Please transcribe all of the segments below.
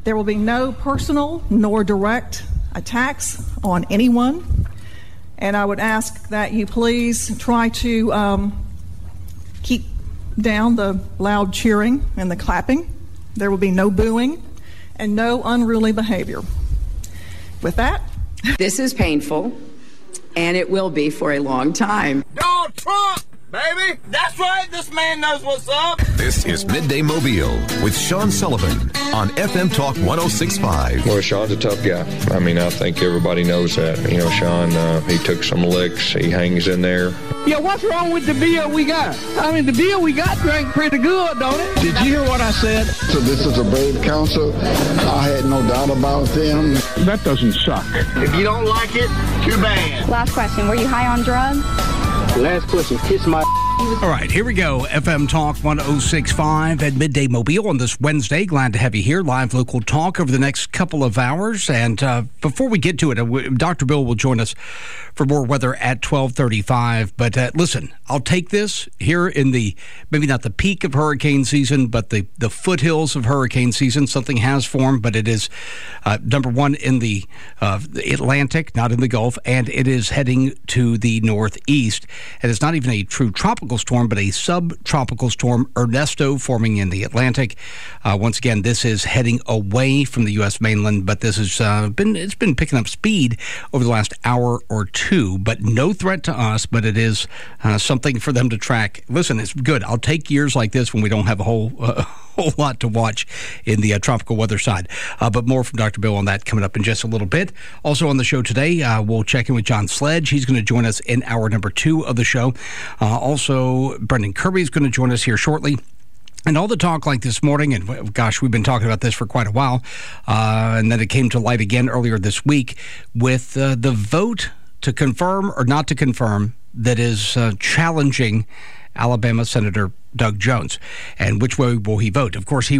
There will be no personal nor direct attacks on anyone. And I would ask that you please try to keep down the loud cheering and the clapping. There will be no booing and no unruly behavior. With that, this is painful, and it will be for a long time. Donald Trump, baby! That's right, this man knows what's up! This is Midday Mobile with Sean Sullivan on FM Talk 106.5. Well, Sean's a tough guy. I mean, I think everybody knows that. You know, Sean, he took some licks. He hangs in there. Yeah, what's wrong with the beer we got? I mean, the beer we got drank pretty good, don't it? Did you hear what I said? So this is a brave council. I had no doubt about them. That doesn't suck. If you don't like it, too bad. Last question, were you high on drugs? Last question, kiss my... All right, here we go. FM Talk 106.5 at Midday Mobile on this Wednesday. Glad to have you here. Live local talk over the next couple of hours. And before we get to it, Dr. Bill will join us for more weather at 12:35. But listen, I'll take this here in the, maybe not the peak of hurricane season, but the foothills of hurricane season. Something has formed, but it is, number one, in the Atlantic, not in the Gulf, and it is heading to the northeast. And it's not even a true tropical storm, but a subtropical storm, Ernesto, forming in the Atlantic. Once again, this is heading away from the U.S. mainland, but this has been picking up speed over the last hour or two, but no threat to us, but it is something for them to track. Listen, it's good. I'll take years like this when we don't have a whole lot to watch in the tropical weather side. But more from Dr. Bill on that coming up in just a little bit. Also on the show today, we'll check in with John Sledge. He's going to join us in hour number 2 of the show. Also, Brendan Kirby is going to join us here shortly. And all the talk like this morning, and gosh, we've been talking about this for quite a while, and then it came to light again earlier this week with the vote to confirm or not to confirm that is challenging Alabama Senator Doug Jones. And which way will he vote? Of course, he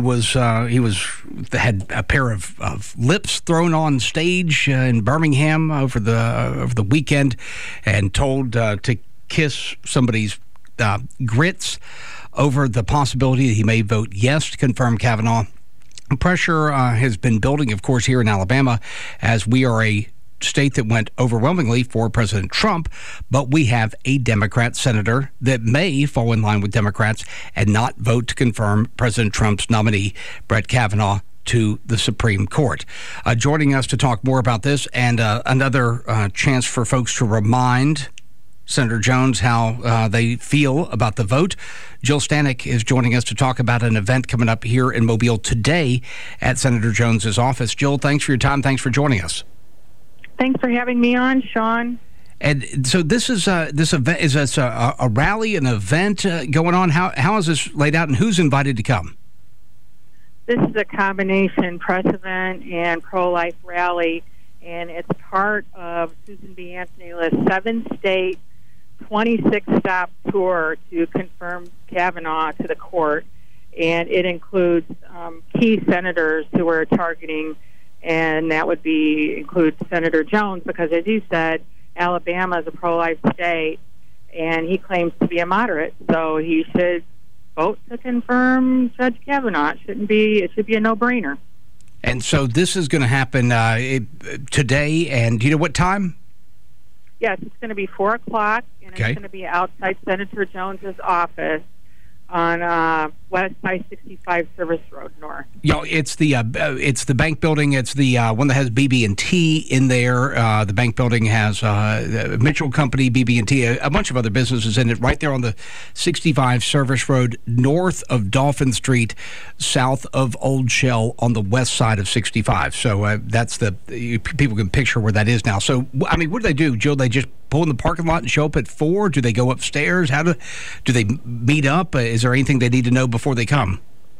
had a pair of lips thrown on stage in Birmingham over the weekend and told to kiss somebody's grits over the possibility that he may vote yes to confirm Kavanaugh. Pressure has been building, of course, here in Alabama, as we are a state that went overwhelmingly for President Trump, but we have a Democrat senator that may fall in line with Democrats and not vote to confirm President Trump's nominee, Brett Kavanaugh, to the Supreme Court. Joining us to talk more about this and another chance for folks to remind Senator Jones how they feel about the vote. Jill Stanek is joining us to talk about an event coming up here in Mobile today at Senator Jones's office. Jill, thanks for your time. Thanks for joining us. Thanks for having me on, Sean. And so this is this event, is this a rally, an event going on? How is this laid out, and who's invited to come? This is a combination press event and pro-life rally, and it's part of Susan B. Anthony's 7-state, 26-stop tour to confirm Kavanaugh to the court, and it includes key senators who are targeting, and that would include Senator Jones, because as you said, Alabama is a pro-life state, and he claims to be a moderate, so he should vote to confirm Judge Kavanaugh. It should be a no-brainer. And so this is going to happen today, and do you know what time? Yes, it's going to be 4 o'clock, and it's going to be outside Senator Jones's office on West I-65 Service Road North. It's the bank building. It's the one that has BB&T in there. The bank building has Mitchell Company, BB&T, a bunch of other businesses in it. Right there on the 65 Service Road, north of Dolphin Street, south of Old Shell, on the west side of 65. So that's people can picture where that is now. So I mean, what do they do, Joe? They just pull in the parking lot and show up at 4? Do they go upstairs? How do they meet up? Is there anything they need to know before they come?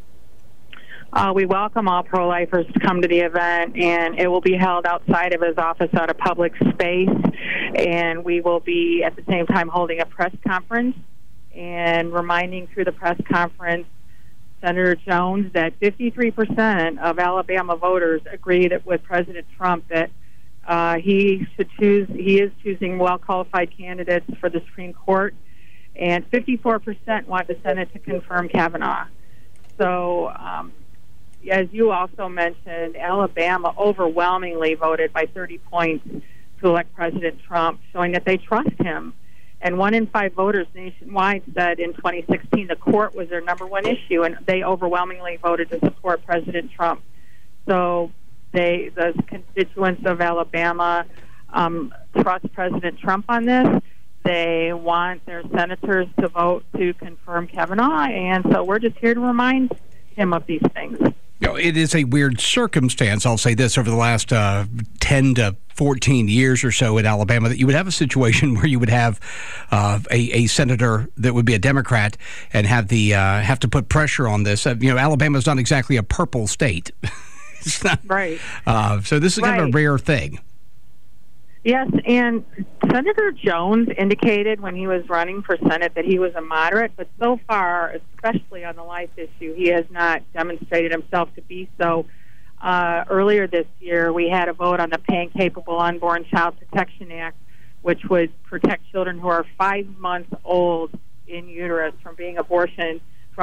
We welcome all pro-lifers to come to the event, and it will be held outside of his office at a public space. And we will be, at the same time, holding a press conference and reminding through the press conference Senator Jones that 53% of Alabama voters agree that with President Trump that he is choosing well-qualified candidates for the Supreme Court, and 54% want the Senate to confirm Kavanaugh. So, as you also mentioned, Alabama overwhelmingly voted by 30 points to elect President Trump, showing that they trust him. And 1 in 5 voters nationwide said in 2016 the court was their number one issue, and they overwhelmingly voted to support President Trump. So the constituents of Alabama trust President Trump on this. They want their senators to vote to confirm Kavanaugh, and so we're just here to remind him of these things. You know, it is a weird circumstance, I'll say this, over the last 10 to 14 years or so in Alabama, that you would have a situation where you would have a senator that would be a Democrat and have to put pressure on this. Alabama's not exactly a purple state. It's not, right. So this is kind of a rare thing. Yes, and Senator Jones indicated when he was running for Senate that he was a moderate, but so far, especially on the life issue, he has not demonstrated himself to be so. Earlier this year, we had a vote on the Pain-Capable Unborn Child Protection Act, which would protect children who are 5 months old in uterus from being aborted,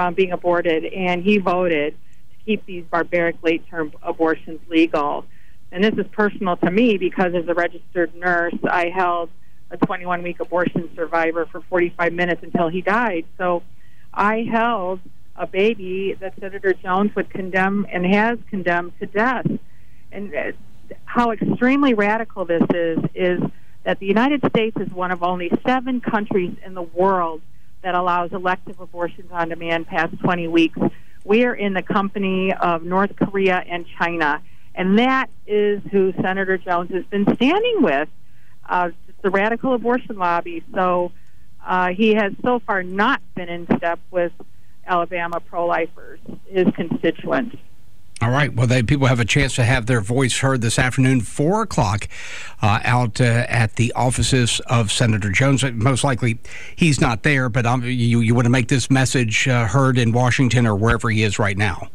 and he voted to keep these barbaric late-term abortions legal. And this is personal to me because as a registered nurse, I held a 21-week abortion survivor for 45 minutes until he died. So I held a baby that Senator Jones would condemn and has condemned to death. And how extremely radical this is that the United States is one of only 7 countries in the world that allows elective abortions on demand past 20 weeks. We are in the company of North Korea and China. And that is who Senator Jones has been standing with, the radical abortion lobby. So he has so far not been in step with Alabama pro-lifers, his constituents. All right. Well, people have a chance to have their voice heard this afternoon, 4 o'clock, out at the offices of Senator Jones. Most likely he's not there, but you want to make this message heard in Washington or wherever he is right now.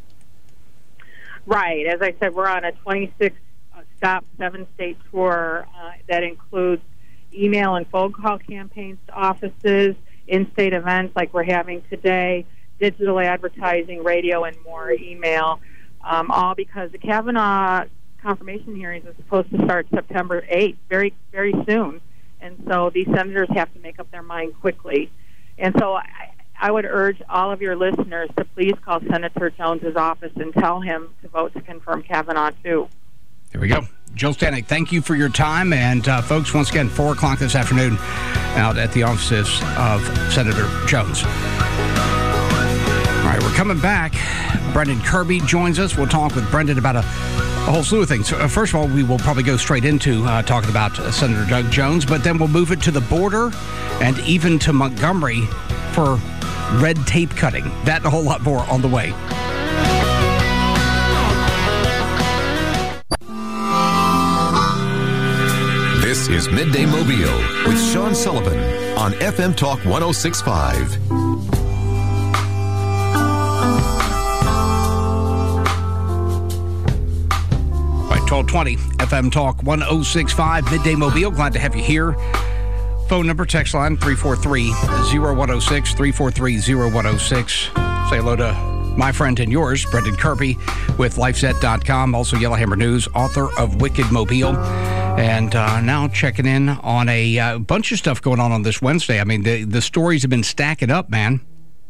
Right. As I said, we're on a 26-stop, 7-state tour that includes email and phone call campaigns to offices, in-state events like we're having today, digital advertising, radio, and more, email, all because the Kavanaugh confirmation hearings are supposed to start September 8th, very, very soon. And so these senators have to make up their mind quickly. And so I would urge all of your listeners to please call Senator Jones's office and tell him to vote to confirm Kavanaugh, too. There we go. Jill Stanek, thank you for your time. And, folks, once again, 4 o'clock this afternoon out at the offices of Senator Jones. All right, we're coming back. Brendan Kirby joins us. We'll talk with Brendan about a whole slew of things. First of all, we will probably go straight into talking about Senator Doug Jones, but then we'll move it to the border and even to Montgomery for red tape cutting. That and a whole lot more on the way. This is Midday Mobile with Sean Sullivan on FM Talk 106.5. Right, 1220 FM Talk 106.5 Midday Mobile. Glad to have you here. Phone number, text line, 343-0106, 343-0106. Say hello to my friend and yours, Brendan Kirby with LifeSet.com, also Yellowhammer News, author of Wicked Mobile. And now checking in on a bunch of stuff going on this Wednesday. I mean, the stories have been stacking up, man.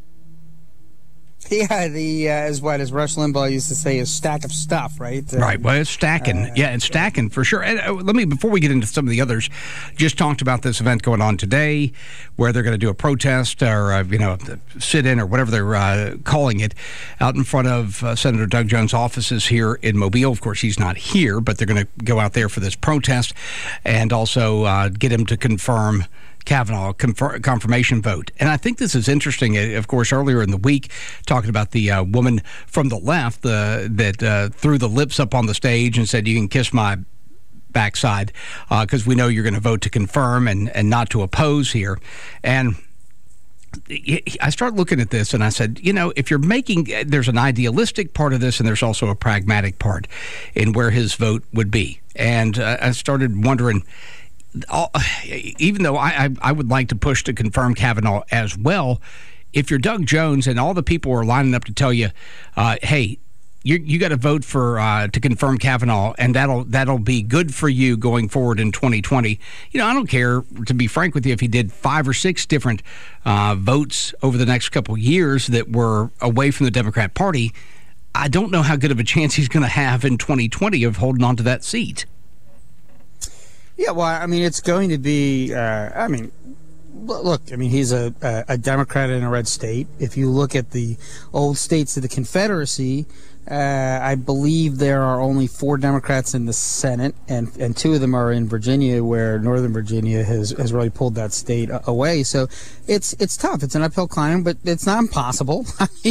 Yeah, as Rush Limbaugh used to say, a stack of stuff, right? Right. Well, it's stacking. It's stacking for sure. And let me, before we get into some of the others, just talked about this event going on today, where they're going to do a protest or sit-in or whatever they're calling it, out in front of Senator Doug Jones' offices here in Mobile. Of course, he's not here, but they're going to go out there for this protest and also get him to confirm Kavanaugh confirmation vote. And I think this is interesting. Of course, earlier in the week, talking about the woman from the left that threw the lips up on the stage and said, "You can kiss my backside because we know you're going to vote to confirm and not to oppose here." And I started looking at this and I said, if you're there's an idealistic part of this and there's also a pragmatic part in where his vote would be. And I started wondering, even though I would like to push to confirm Kavanaugh as well, if you're Doug Jones and all the people are lining up to tell you, hey, you got to vote for to confirm Kavanaugh, and that'll be good for you going forward in 2020. I don't care, to be frank with you, if he did 5 or 6 different votes over the next couple of years that were away from the Democrat Party. I don't know how good of a chance he's going to have in 2020 of holding on to that seat. Yeah, well, I mean, it's going to be. Look, I mean, he's a Democrat in a red state. If you look at the old states of the Confederacy, I believe there are only 4 Democrats in the Senate, and 2 of them are in Virginia, where Northern Virginia has really pulled that state away. So it's tough. It's an uphill climb, but it's not impossible. I mean,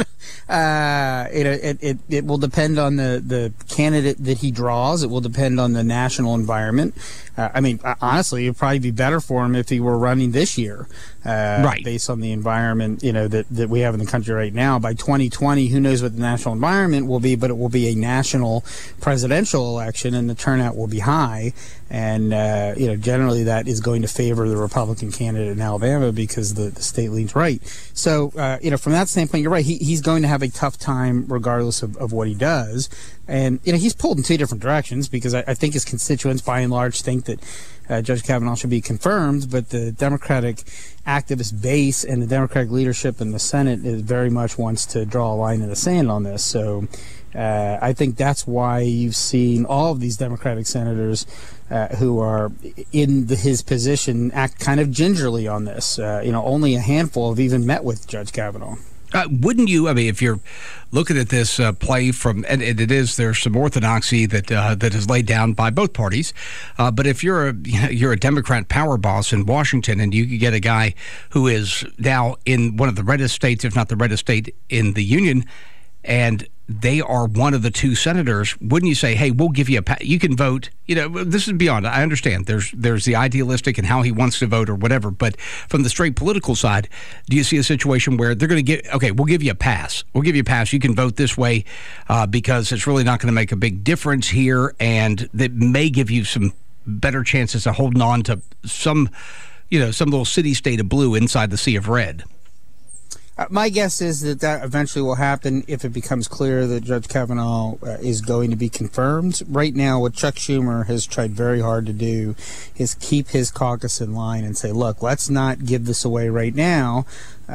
it will depend on the candidate that he draws. It will depend on the national environment. Honestly, it'd probably be better for him if he were running this year, right? Based on the environment, that we have in the country right now. By 2020, who knows what the national environment will be? But it will be a national presidential election, and the turnout will be high. And generally that is going to favor the Republican candidate in Alabama because the state leans right. So from that standpoint, you're right. He's going to have a tough time regardless of what he does. And he's pulled in 2 different directions because I think his constituents, by and large, think that Judge Kavanaugh should be confirmed, but the Democratic activist base and the Democratic leadership in the Senate very much wants to draw a line in the sand on this. So I think that's why you've seen all of these Democratic senators who are in his position act kind of gingerly on this. Only a handful have even met with Judge Kavanaugh. Wouldn't you? I mean, if you're looking at this play from, and there's some orthodoxy that is laid down by both parties. But if you're a Democrat power boss in Washington, and you could get a guy who is now in one of the reddest states, if not the reddest state in the union, and they are one of the 2 senators, wouldn't you say, hey, we'll give you you can vote? This is beyond. I understand there's the idealistic and how he wants to vote or whatever, but from the straight political side, do you see a situation where they're going to we'll give you a pass. We'll give you a pass. You can vote this way because it's really not going to make a big difference here, and that may give you some better chances of holding on to some little city-state of blue inside the sea of red? My guess is that eventually will happen if it becomes clear that Judge Kavanaugh is going to be confirmed. Right now, what Chuck Schumer has tried very hard to do is keep his caucus in line and say, look, let's not give this away right now.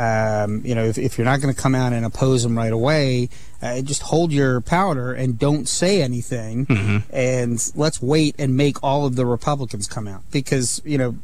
If you're not going to come out and oppose him right away, just hold your powder and don't say anything. Mm-hmm. And let's wait and make all of the Republicans come out. Because,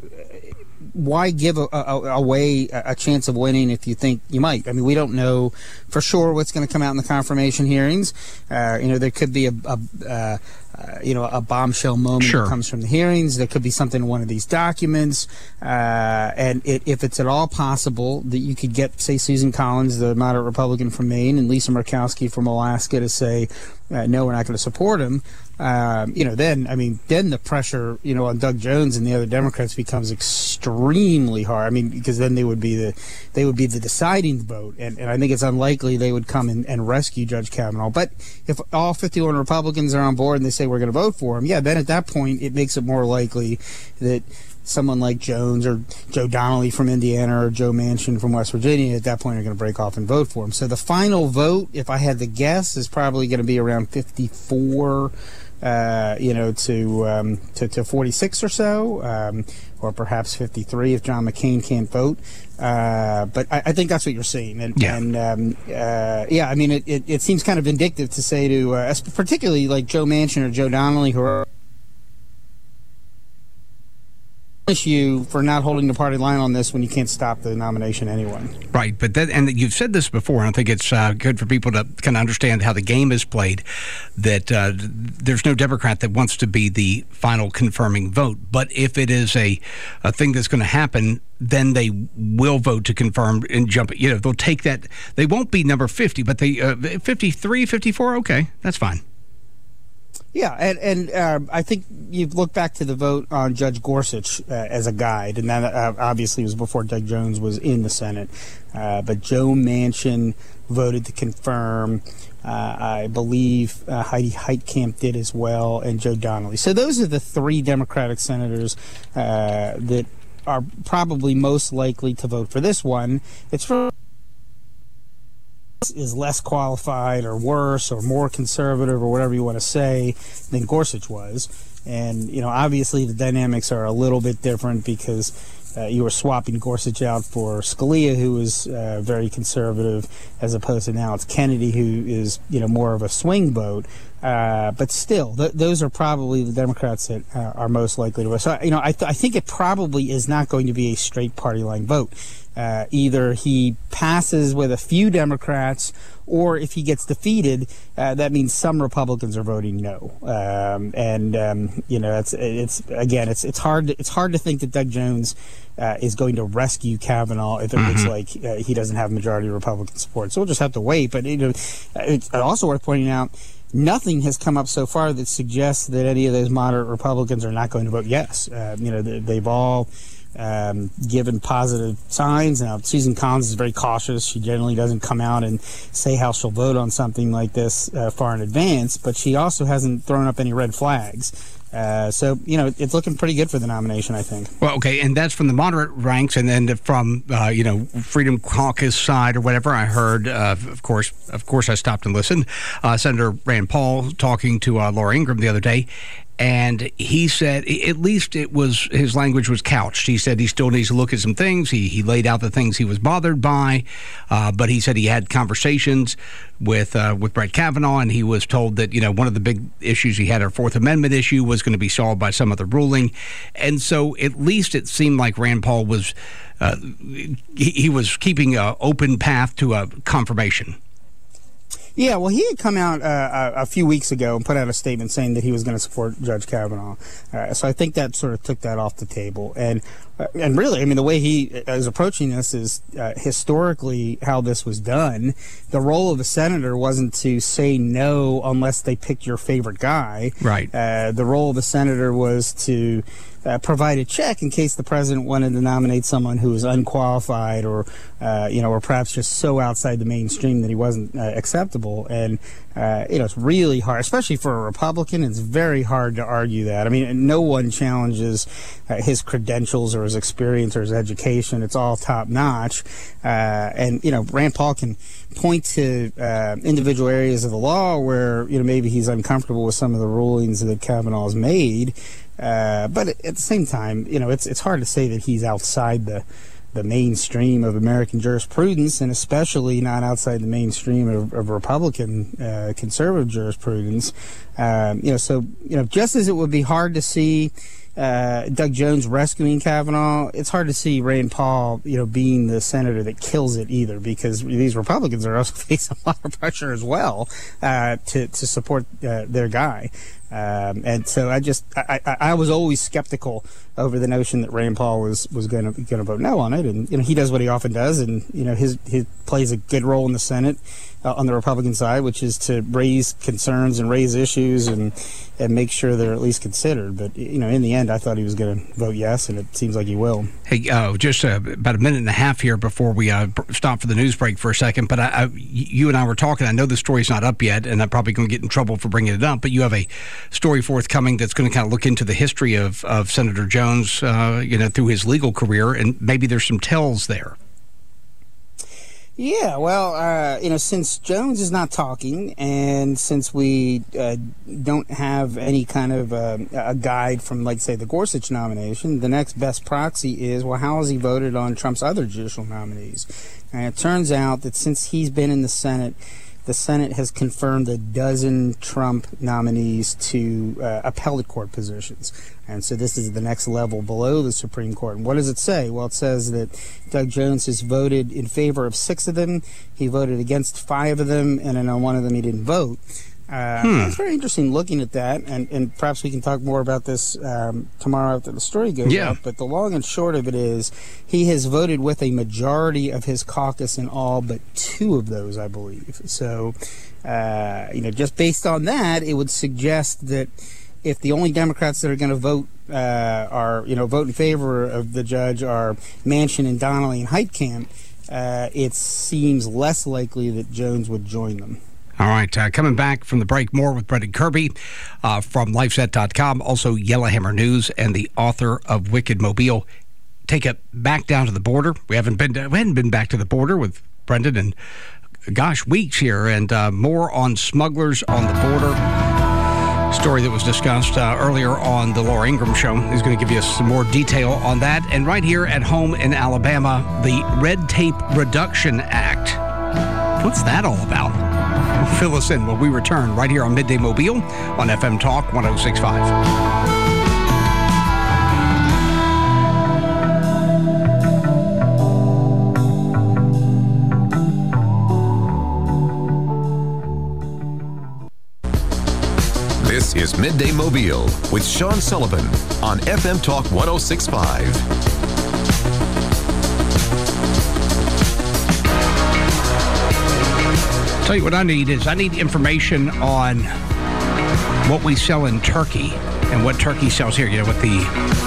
why give away a chance of winning if you think you might? I mean, we don't know for sure what's going to come out in the confirmation hearings. There could be a bombshell moment that comes from the hearings. There could be something in one of these documents. And if it's at all possible that you could get, say, Susan Collins, the moderate Republican from Maine, and Lisa Murkowski from Alaska to say, no, we're not going to support him. Then the pressure, on Doug Jones and the other Democrats becomes extremely hard. I mean, because then they would be the deciding vote, and I think it's unlikely they would come and rescue Judge Kavanaugh. But if all 51 Republicans are on board and they say we're going to vote for him, then at that point it makes it more likely that someone like Jones or Joe Donnelly from Indiana or Joe Manchin from West Virginia at that point are going to break off and vote for him. So the final vote, if I had to guess, is probably going to be around 54 to 46 or so, or perhaps 53 if John McCain can't vote. But I think that's what you're saying. It seems kind of vindictive to say to, particularly like Joe Manchin or Joe Donnelly, who are you for not holding the party line on this when you can't stop the nomination anyway. Right, but and you've said this before, and I think it's good for people to kind of understand how the game is played, that there's no Democrat that wants to be the final confirming vote. But if it is a thing that's going to happen, then they will vote to confirm and jump. They'll take that. They won't be number 50, but they 53, 54, okay, that's fine. Yeah, and I think you look back to the vote on Judge Gorsuch as a guide, and that obviously was before Doug Jones was in the Senate. But Joe Manchin voted to confirm. I believe Heidi Heitkamp did as well, and Joe Donnelly. So those are the 3 Democratic senators that are probably most likely to vote for this one. It's for is less qualified or worse or more conservative or whatever you want to say than Gorsuch was. And, obviously the dynamics are a little bit different because you were swapping Gorsuch out for Scalia, who was very conservative, as opposed to now it's Kennedy, who is, more of a swing vote. But still, those are probably the Democrats that are most likely to vote. So, I think it probably is not going to be a straight party line vote. Either he passes with a few Democrats, or if he gets defeated, that means some Republicans are voting no. It's hard to think that Doug Jones is going to rescue Kavanaugh if it looks like he doesn't have majority Republican support. So we'll just have to wait. But it's also worth pointing out, nothing has come up so far that suggests that any of those moderate Republicans are not going to vote yes. They've all given positive signs. Now, Susan Collins is very cautious. She generally doesn't come out and say how she'll vote on something like this far in advance, but she also hasn't thrown up any red flags. So, it's looking pretty good for the nomination, I think. Well, okay, and that's from the moderate ranks, and then from, Freedom Caucus side or whatever. I heard, of course, I stopped and listened. Senator Rand Paul talking to Laura Ingraham the other day, and he said, at least his language was couched. He said he still needs to look at some things. He laid out the things he was bothered by, but he said he had conversations with Brett Kavanaugh, and he was told that, one of the big issues he had, our Fourth Amendment issue, was going to be solved by some other ruling. And so at least it seemed like Rand Paul was, he was keeping an open path to a confirmation. Yeah, well, he had come out a few weeks ago and put out a statement saying that he was going to support Judge Kavanaugh. So I think that sort of took that off the table. And really, the way he is approaching this is historically how this was done. The role of a senator wasn't to say no unless they picked your favorite guy. Right. The role of a senator was to provide a check in case the president wanted to nominate someone who was unqualified or perhaps just so outside the mainstream that he wasn't acceptable. And, it's really hard, especially for a Republican. It's very hard to argue that. No one challenges his credentials or his experience or his education. It's all top notch. And Rand Paul can point to individual areas of the law where, maybe he's uncomfortable with some of the rulings that Kavanaugh has made. But at the same time, it's hard to say that he's outside the mainstream of American jurisprudence, and especially not outside the mainstream of Republican conservative jurisprudence. Just as it would be hard to see Doug Jones rescuing Kavanaugh, it's hard to see Rand Paul, being the senator that kills it either, because these Republicans are also facing a lot of pressure as well to support their guy. And so I was always skeptical over the notion that Rand Paul was going to vote no on it, and he does what he often does, and he plays a good role in the Senate on the Republican side, which is to raise concerns and raise issues and make sure they're at least considered. But in the end, I thought he was going to vote yes, and it seems like he will. Hey, just about a minute and a half here before we stop for the news break for a second. But you and I were talking. I know the story's not up yet, and I'm probably going to get in trouble for bringing it up. But you have a story forthcoming that's going to kind of look into the history of Senator Jones, through his legal career, and maybe there's some tells there. Yeah, well, since Jones is not talking, and since we don't have any kind of a guide from, like, say, the Gorsuch nomination, the next best proxy is, well, how has he voted on Trump's other judicial nominees? And it turns out that since he's been in the Senate has confirmed a dozen Trump nominees to appellate court positions. And so this is the next level below the Supreme Court. And what does it say? Well, it says that Doug Jones has voted in favor of 6 of them. He voted against 5 of them, and then on 1 of them he didn't vote. It's very interesting looking at that, and perhaps we can talk more about this tomorrow after the story goes up. But the long and short of it is he has voted with a majority of his caucus in all but 2 of those, I believe. So, just based on that, it would suggest that if the only Democrats that are going to vote vote in favor of the judge are Manchin and Donnelly and Heitkamp, it seems less likely that Jones would join them. All right, coming back from the break, more with Brendan Kirby from LifeSet.com, also Yellowhammer News, and the author of Wicked Mobile. Take it back down to the border. We hadn't been back to the border with Brendan in weeks here, and more on smugglers on the border. Story that was discussed earlier on the Laura Ingraham Show. He's going to give you some more detail on that. And right here at home in Alabama, the Red Tape Reduction Act. What's that all about? Fill us in when we return right here on Midday Mobile on FM Talk 106.5. This is Midday Mobile with Sean Sullivan on FM Talk 106.5. Tell you what I need information on what we sell in Turkey and what Turkey sells here. You know, what the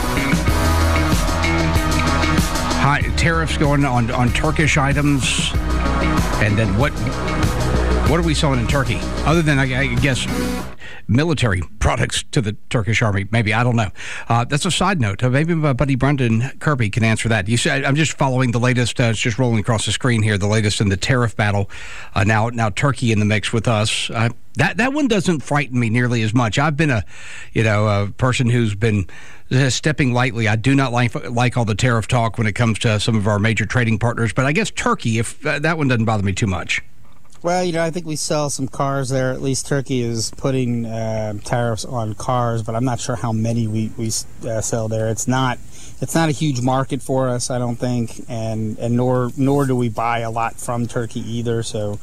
high tariffs going on Turkish items, and then what are we selling in Turkey? Other than, I guess, military products to the Turkish army. Maybe, I don't know. That's a side note. Maybe my buddy Brendan Kirby can answer that. You said, I'm just following the latest. It's just rolling across the screen here. The latest in the tariff battle. Now Turkey in the mix with us. That one doesn't frighten me nearly as much. I've been a person who's been stepping lightly. I do not like all the tariff talk when it comes to some of our major trading partners. But I guess Turkey, if that one doesn't bother me too much. Well, I think we sell some cars there. At least Turkey is putting tariffs on cars, but I'm not sure how many we sell there. It's not a huge market for us, I don't think, and nor do we buy a lot from Turkey either. So,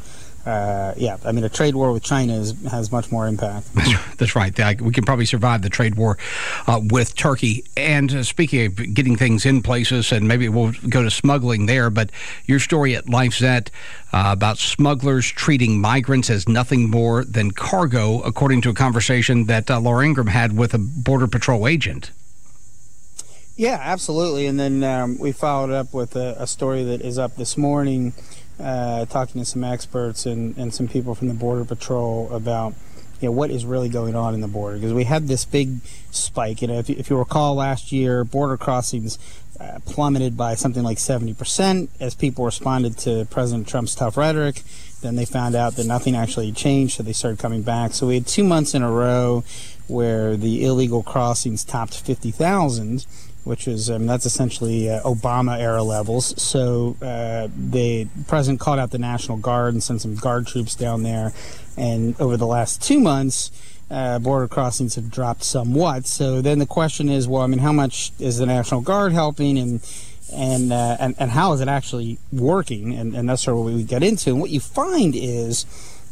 a trade war with China has much more impact. That's right. We can probably survive the trade war with Turkey. And speaking of getting things in places, and maybe we'll go to smuggling there, but your story at LifeZette about smugglers treating migrants as nothing more than cargo, according to a conversation that Laura Ingraham had with a Border Patrol agent. Yeah, absolutely. And then we followed up with a story that is up this morning, talking to some experts and some people from the Border Patrol about what is really going on in the border, because we had this big spike. If you recall, last year border crossings plummeted by something like 70% as people responded to President Trump's tough rhetoric. Then they found out that nothing actually changed, so they started coming back. So we had 2 months in a row where the illegal crossings topped 50,000, which is that's essentially Obama-era levels. So the president called out the National Guard and sent some Guard troops down there. And over the last 2 months, border crossings have dropped somewhat. So then the question is, how much is the National Guard helping, and how is it actually working? And that's sort of what we get into. And what you find is,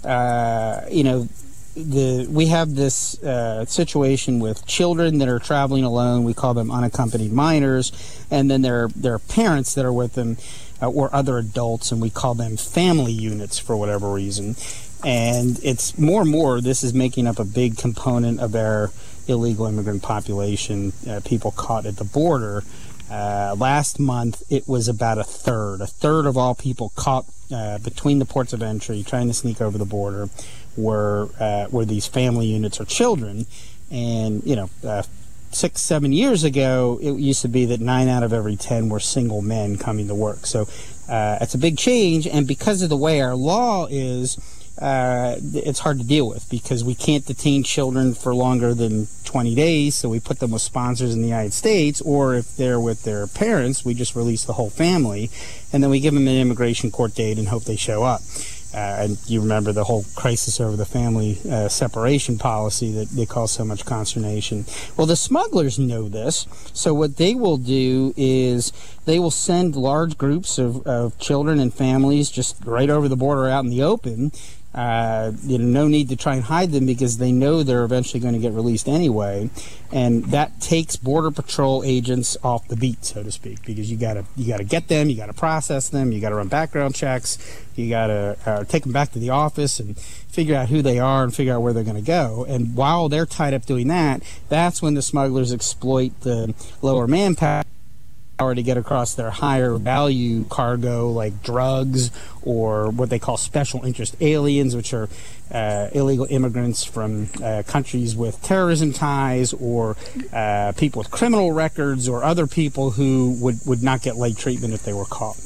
we have this situation with children that are traveling alone. We call them unaccompanied minors, and then there are parents that are with them, or other adults, and we call them family units for whatever reason. And it's more and more, this is making up a big component of our illegal immigrant population, people caught at the border. Last month, it was about a third of all people caught between the ports of entry trying to sneak over the border were these family units or children. And 6-7 years ago, it used to be that 9 out of every 10 were single men coming to work. So it's a big change, and because of the way our law is, it's hard to deal with, because we can't detain children for longer than 20 days, so we put them with sponsors in the United States, or if they're with their parents, we just release the whole family, and then we give them an immigration court date and hope they show up. And you remember the whole crisis over the family separation policy that caused so much consternation. Well, the smugglers know this, so what they will do is they will send large groups of children and families just right over the border out in the open. No need to try and hide them, because they know they're eventually going to get released anyway, and that takes Border Patrol agents off the beat, so to speak, because you gotta get them, you gotta process them, you gotta run background checks, you gotta take them back to the office and figure out who they are and figure out where they're going to go. And while they're tied up doing that, that's when the smugglers exploit the lower manpower to get across their higher value cargo, like drugs or what they call special interest aliens, which are illegal immigrants from countries with terrorism ties, or people with criminal records, or other people who would not get light treatment if they were caught.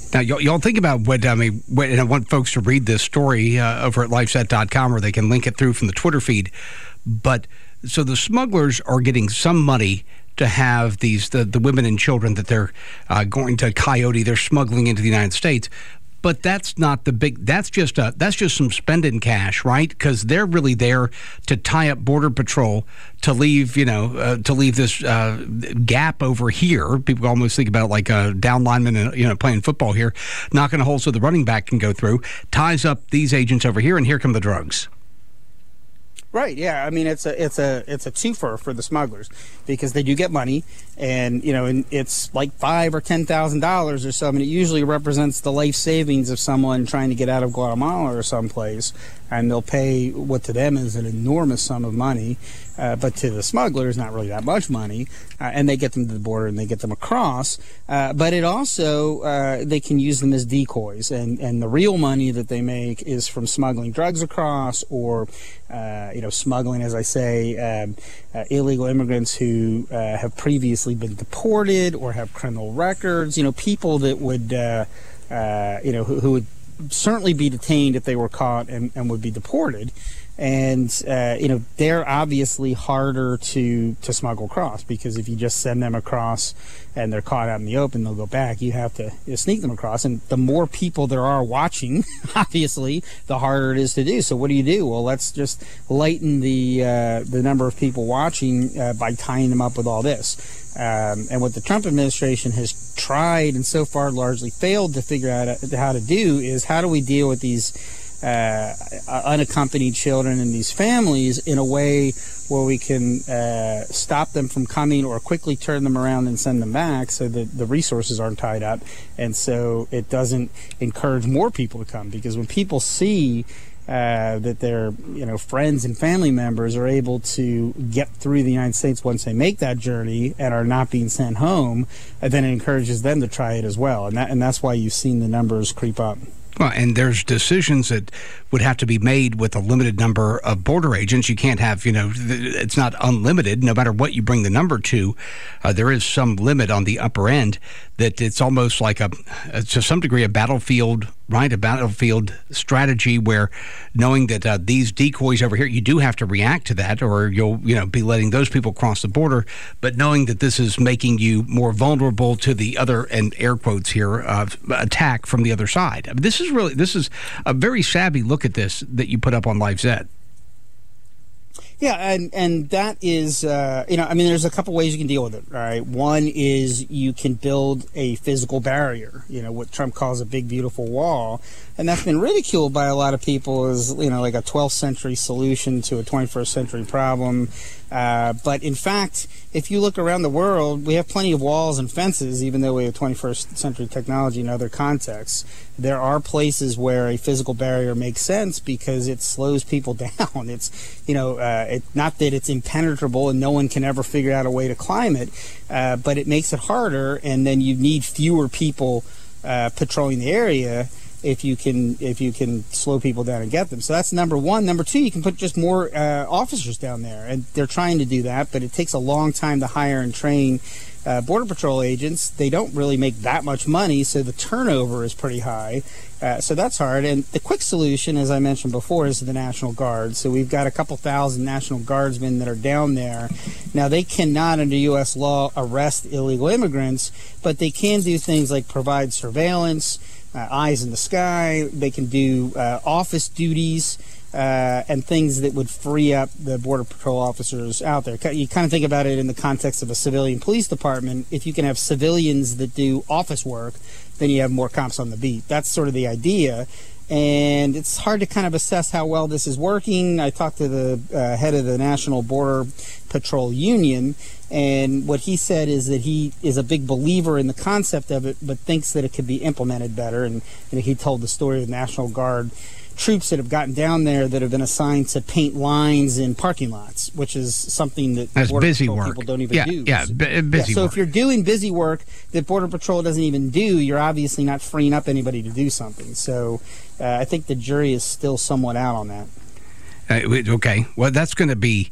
Now, y'all think about what, and I want folks to read this story over at lifeset.com, or they can link it through from the Twitter feed. But so the smugglers are getting some money to have the women and children that they're going to Coyote, they're smuggling into the United States. But that's not the big. That's just some spending cash, right? Because they're really there to tie up Border Patrol to leave this gap over here. People almost think about it like a down lineman, playing football here, knocking a hole so the running back can go through. Ties up these agents over here, and here come the drugs. Right. Yeah. I mean, it's a twofer for the smugglers because they do get money, and and it's like $5,000 or $10,000 or so. I mean, it usually represents the life savings of someone trying to get out of Guatemala or someplace, and they'll pay what to them is an enormous sum of money, but to the smugglers, not really that much money, and they get them to the border and they get them across. But it also they can use them as decoys, and the real money that they make is from smuggling drugs across, or smuggling, as I say, illegal immigrants who have previously been deported or have criminal records. People that would who would certainly be detained if they were caught and would be deported. And they're obviously harder to smuggle across, because if you just send them across and they're caught out in the open, they'll go back. You have to sneak them across, and the more people there are watching, obviously, the harder it is to do. So what do? Well, let's just lighten the number of people watching by tying them up with all this. And what the Trump administration has tried and so far largely failed to figure out how to do is, how do we deal with these unaccompanied children and these families in a way where we can stop them from coming, or quickly turn them around and send them back, so that the resources aren't tied up, and so it doesn't encourage more people to come. Because when people see that their friends and family members are able to get through the United States once they make that journey and are not being sent home, then it encourages them to try it as well, and that's why you've seen the numbers creep up. Well, and there's decisions that would have to be made with a limited number of border agents. You can't have, it's not unlimited. No matter what you bring the number to, there is some limit on the upper end, that it's almost like to some degree, a battlefield, right? A battlefield strategy, where knowing that these decoys over here, you do have to react to that, or you'll, be letting those people cross the border. But knowing that this is making you more vulnerable to the other, and air quotes here, attack from the other side. I mean, this is a very savvy look at this that you put up on LifeZet. Yeah, and that is, there's a couple ways you can deal with it, all right? One is you can build a physical barrier, what Trump calls a big, beautiful wall. And that's been ridiculed by a lot of people as, like a 12th century solution to a 21st century problem. But in fact, if you look around the world, we have plenty of walls and fences, even though we have 21st century technology in other contexts. There are places where a physical barrier makes sense because it slows people down. It's, not that it's impenetrable and no one can ever figure out a way to climb it, but it makes it harder, and then you need fewer people patrolling the area if you can slow people down and get them. So that's number one. Number two, you can put just more officers down there, and they're trying to do that, but it takes a long time to hire and train Border Patrol agents. They don't really make that much money, so the turnover is pretty high. So that's hard. And the quick solution, as I mentioned before, is the National Guard. So we've got a couple thousand National Guardsmen that are down there. Now, they cannot, under U.S. law, arrest illegal immigrants, but they can do things like provide surveillance, eyes in the sky. They can do office duties and things that would free up the Border Patrol officers out there. You kind of think about it in the context of a civilian police department. If you can have civilians that do office work, then you have more cops on the beat. That's sort of the idea. And it's hard to kind of assess how well this is working. I talked to the head of the National Border Patrol Union, and what he said is that he is a big believer in the concept of it, but thinks that it could be implemented better. And he told the story of the National Guard troops that have gotten down there that have been assigned to paint lines in parking lots, which is something that Border Patrol people don't even do. Busy work. If you're doing busy work that Border Patrol doesn't even do, you're obviously not freeing up anybody to do something. So I think the jury is still somewhat out on that. Okay. Well, that's going to be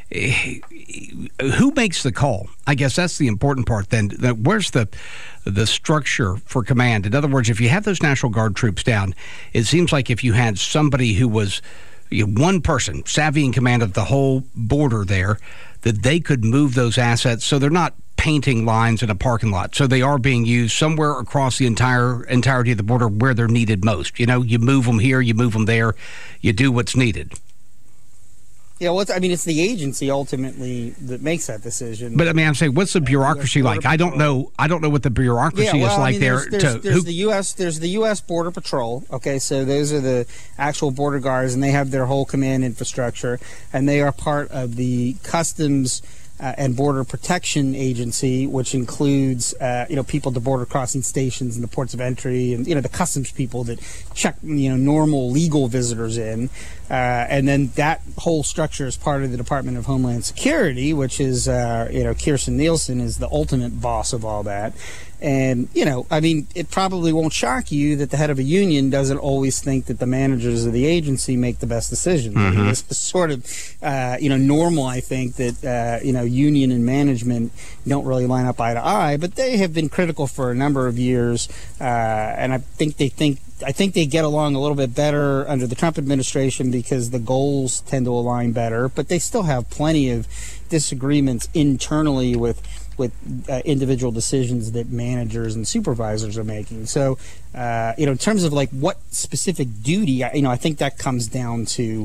who makes the call? I guess that's the important part. Then, where's the structure for command? In other words, if you have those National Guard troops down, it seems like if you had somebody who was one person savvy in command of the whole border there, that they could move those assets so they're not painting lines in a parking lot. So they are being used somewhere across the entirety of the border where they're needed most. You move them here, you move them there, you do what's needed. Yeah, well, it's the agency ultimately that makes that decision. But I'm saying, what's the bureaucracy like? I don't know what the bureaucracy is like there. There's the U.S. Border Patrol. Okay, so those are the actual border guards, and they have their whole command infrastructure, and they are part of the Customs and Border Protection Agency, which includes people at the border crossing stations and the ports of entry, and the customs people that check normal legal visitors in, and then that whole structure is part of the Department of Homeland Security, which is Kirstjen Nielsen is the ultimate boss of all that. And, it probably won't shock you that the head of a union doesn't always think that the managers of the agency make the best decisions. Mm-hmm. This is sort of, normal, I think, that, union and management don't really line up eye to eye, but they have been critical for a number of years. And I think they get along a little bit better under the Trump administration because the goals tend to align better, but they still have plenty of disagreements internally with individual decisions that managers and supervisors are making. So, in terms of like what specific duty, I think that comes down to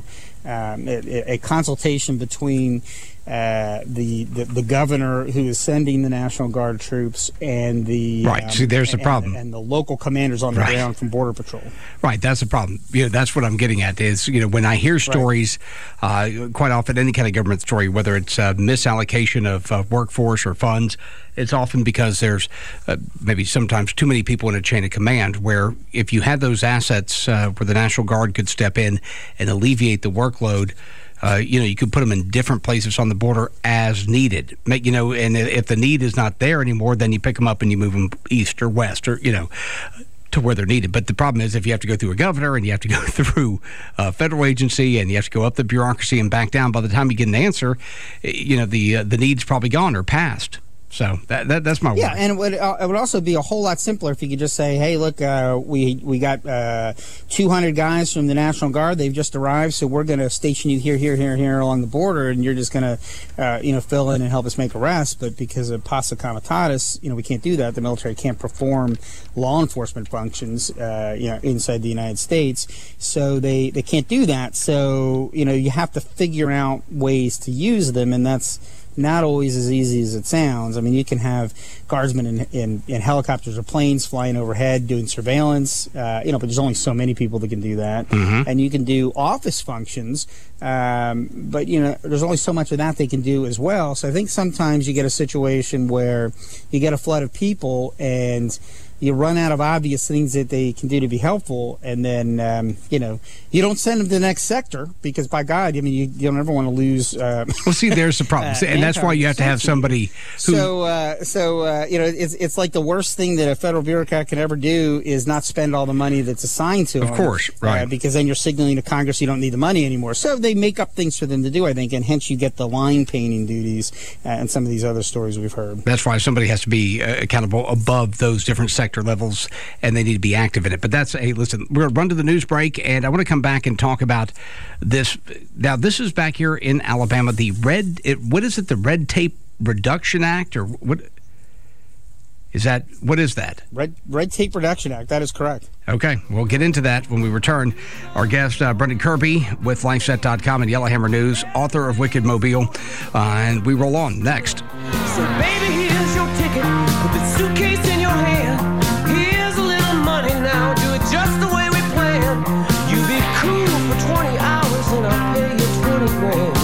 a consultation between the governor who is sending the National Guard troops and the right. See, there's the problem, and the local commanders on the ground from Border Patrol. Right, that's the problem. That's what I'm getting at. Is when I hear stories, quite often any kind of government story, whether it's misallocation of workforce or funds, it's often because there's maybe sometimes too many people in a chain of command. Where if you had those assets where the National Guard could step in and alleviate the workload. You could put them in different places on the border as needed. And if the need is not there anymore, then you pick them up and you move them east or west or, to where they're needed. But the problem is if you have to go through a governor and you have to go through a federal agency and you have to go up the bureaucracy and back down, by the time you get an answer, the need's probably gone or passed. So that's my worry. Yeah, and it would also be a whole lot simpler if you could just say, hey, look, we got 200 guys from the National Guard. They've just arrived, so we're going to station you here along the border, and you're just going to, fill in and help us make arrests. But because of Pasa Comitatus, we can't do that. The military can't perform law enforcement functions, inside the United States. So they can't do that. So, you have to figure out ways to use them, and that's not always as easy as it sounds. You can have guardsmen in helicopters or planes flying overhead doing surveillance, but there's only so many people that can do that. Mm-hmm. And you can do office functions, but, there's only so much of that they can do as well. So I think sometimes you get a situation where you get a flood of people and you run out of obvious things that they can do to be helpful, and then you don't send them to the next sector because, by God, you don't ever want to lose. Well, see, there's the problem, and that's why you have to have somebody who. It's like the worst thing that a federal bureaucrat can ever do is not spend all the money that's assigned to them. Of course, right? Because then you're signaling to Congress you don't need the money anymore. So they make up things for them to do, I think, and hence you get the line painting duties and some of these other stories we've heard. That's why somebody has to be accountable above those different sector levels, and they need to be active in it. But listen, we're going to run to the news break, and I want to come back and talk about this. Now, this is back here in Alabama, the the Red Tape Reduction Act, or what is that? What is that? Red Tape Reduction Act, that is correct. Okay, we'll get into that when we return. Our guest, Brendan Kirby with LifeSet.com and Yellowhammer News, author of Wicked Mobile, and we roll on next. So, baby, here's your ticket. Put the suitcase in your hand. Now do it just the way we planned. You be cool for 20 hours and I'll pay you 20 grand.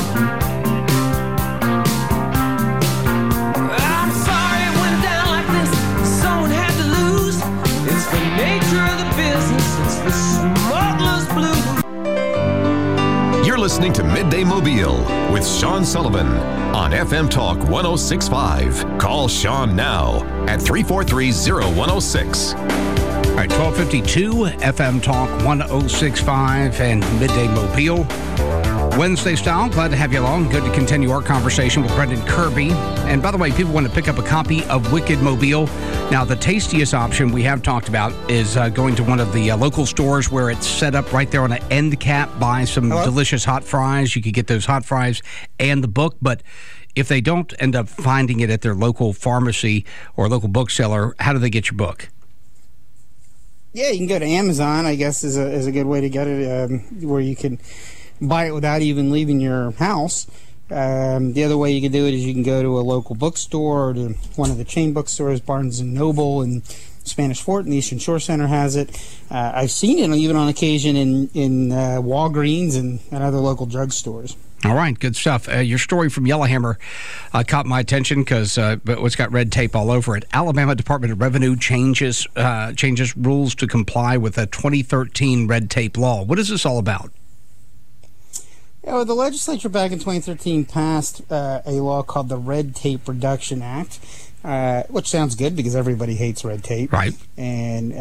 I'm sorry it went down like this. Someone had to lose. It's the nature of the business. It's the smuggler's blues. You're listening to Midday Mobile with Sean Sullivan on FM Talk 106.5. Call Sean now at 343-0106. All right, 1252 FM Talk 106.5 and Midday Mobile. Wednesday style. Glad to have you along. Good to continue our conversation with Brendan Kirby. And by the way, people want to pick up a copy of Wicked Mobile. Now, the tastiest option we have talked about is going to one of the local stores where it's set up right there on an end cap. Buy some delicious hot fries. You could get those hot fries and the book. But if they don't end up finding it at their local pharmacy or local bookseller, how do they get your book? Yeah, you can go to Amazon, I guess, is a good way to get it, where you can buy it without even leaving your house. The other way you can do it is you can go to a local bookstore or to one of the chain bookstores, Barnes & Noble and Spanish Fort, and the Eastern Shore Center has it. I've seen it even on occasion in Walgreens and other local drugstores. All right, good stuff. Your story from Yellowhammer caught my attention because it's got red tape all over it. Alabama Department of Revenue changes rules to comply with a 2013 red tape law. What is this all about? Yeah, well, the legislature back in 2013 passed a law called the Red Tape Reduction Act, which sounds good because everybody hates red tape. Right. And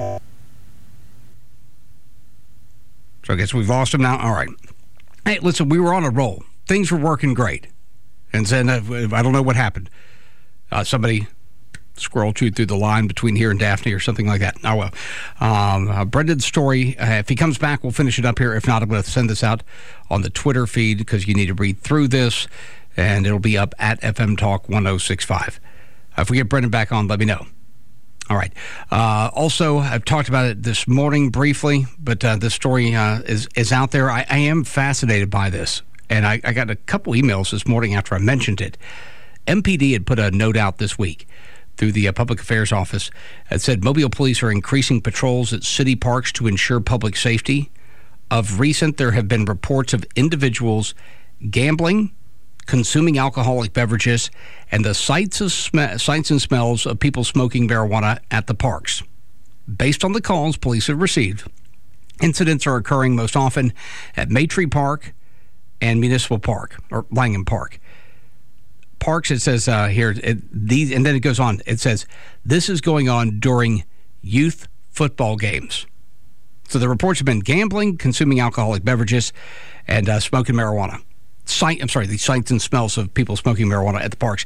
so I guess we've lost him now. All right. Hey, listen, we were on a roll. Things were working great. And then I don't know what happened. Somebody squirrel chewed through the line between here and Daphne or something like that. Oh, well. Brendan's story, if he comes back, we'll finish it up here. If not, I'm going to send this out on the Twitter feed because you need to read through this, and it'll be up at FM Talk 1065. If we get Brendan back on, let me know. All right. Also, I've talked about it this morning briefly, but this story is out there. I am fascinated by this, and I got a couple emails this morning after I mentioned it. MPD had put a note out this week through the Public Affairs Office that said Mobile police are increasing patrols at city parks to ensure public safety. Of recent, there have been reports of individuals gambling, consuming alcoholic beverages, and the sights and smells of people smoking marijuana at the parks. Based on the calls police have received, incidents are occurring most often at Maytree Park and Municipal Park, or Langham Park. Parks, it says here, and then it goes on. It says, this is going on during youth football games. So the reports have been gambling, consuming alcoholic beverages, and smoking marijuana. The sights and smells of people smoking marijuana at the parks.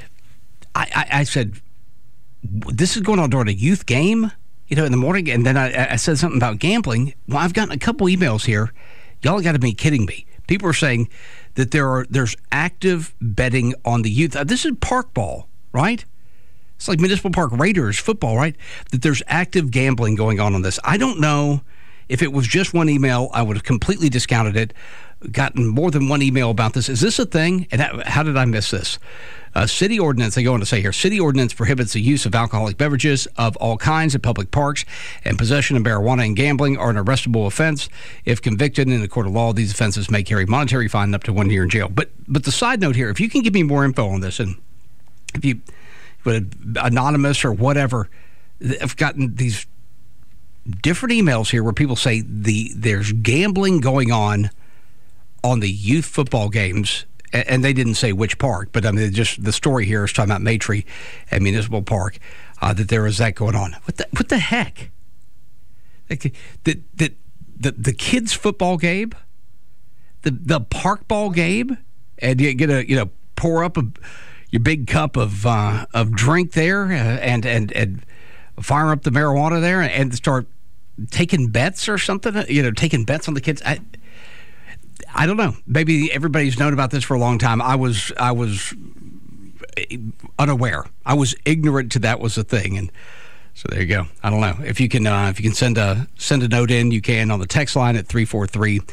I said, this is going on during a youth game, in the morning. And then I said something about gambling. Well, I've gotten a couple emails here. Y'all got to be kidding me. People are saying that there's active betting on the youth. This is park ball, right? It's like Municipal Park Raiders football, right? That there's active gambling going on this. I don't know if it was just one email. I would have completely discounted it. Gotten more than one email about this. Is this a thing? And how did I miss this? City ordinance, they go on to say here, city ordinance prohibits the use of alcoholic beverages of all kinds at public parks, and possession of marijuana and gambling are an arrestable offense. If convicted in a court of law, these offenses may carry monetary fine up to 1 year in jail. But the side note here, if you can give me more info on this, and if you anonymous or whatever, I've gotten these different emails here where people say there's gambling going on the youth football games, and they didn't say which park, but I mean, just the story here is talking about Maytree and Municipal Park, that there is that going on. What the heck? The kids' football game, the park ball game, and you get pour up your big cup of drink there, and fire up the marijuana there, and start taking bets or something. Taking bets on the kids. I don't know. Maybe everybody's known about this for a long time. I was unaware. I was ignorant to that was a thing, and so there you go. I don't know if you can send a note in. You can on the text line at 343-0106,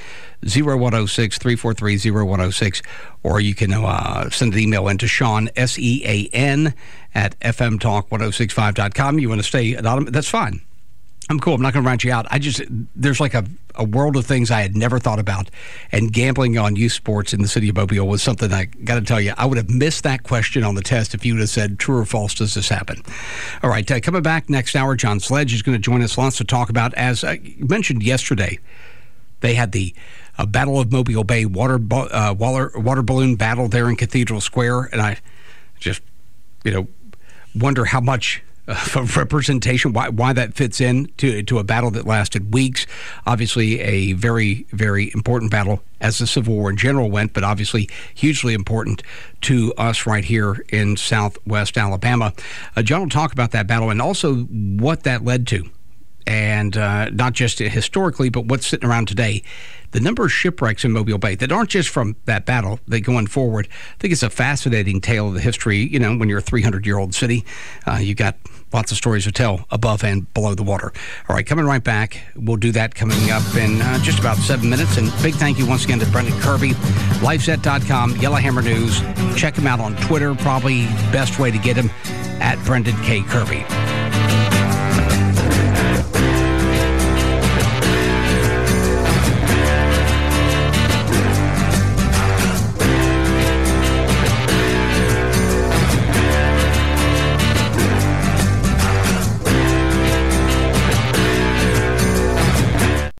343-0106, or you can send an email in to Sean SEAN at fmtalk1065.com. You want to stay anonymous? That's fine. I'm cool. I'm not going to round you out. There's like a world of things I had never thought about, and gambling on youth sports in the city of Mobile was something I got to tell you. I would have missed that question on the test if you would have said true or false, does this happen? All right, coming back next hour, John Sledge is going to join us. Lots to talk about. As I mentioned yesterday, they had the Battle of Mobile Bay water balloon battle there in Cathedral Square, and I just, wonder how much of representation, why that fits in to a battle that lasted weeks. Obviously, a very, very important battle as the Civil War in general went, but obviously hugely important to us right here in Southwest Alabama. John will talk about that battle and also what that led to. And not just historically, but what's sitting around today. The number of shipwrecks in Mobile Bay that aren't just from that battle, that going forward, I think it's a fascinating tale of the history. You know, when you're a 300-year-old city, you've got lots of stories to tell above and below the water. All right, coming right back. We'll do that coming up in just about 7 minutes. And big thank you once again to Brendan Kirby, LifeSet.com, Yellowhammer News. Check him out on Twitter. Probably best way to get him at Brendan K. Kirby.